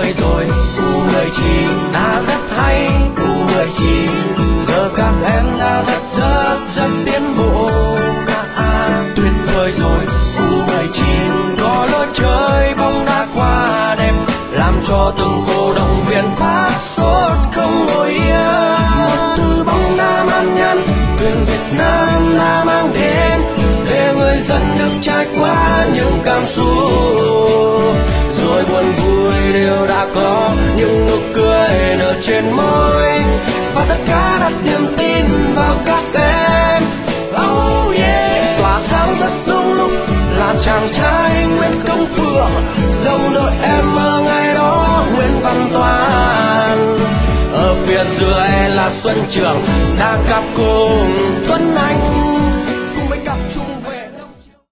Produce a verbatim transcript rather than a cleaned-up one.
vời rồi. u mười chín đã rất hay, u mười chín giờ các em đã rất rất rất tiến bộ. À, tuyệt vời rồi. u mười chín có lối chơi bóng đá quá đẹp, làm cho từng cổ động viên phát sốt không ngồi yên. Một thứ bóng đá man nhân tuyển Việt Nam đã mang đến, để người dân được trải qua những cảm xúc, rồi buồn vui đều đã có những nụ cười nở trên môi, và tất cả đặt niềm tin vào các em. Oh yeah, tỏa sáng rất đúng lúc là chàng trai Nguyễn Công Phượng, đồng đội em ở ngày đó Nguyễn Văn Toàn. Ở phía dưới là Xuân Trường, đã cặp cùng Tuấn Anh.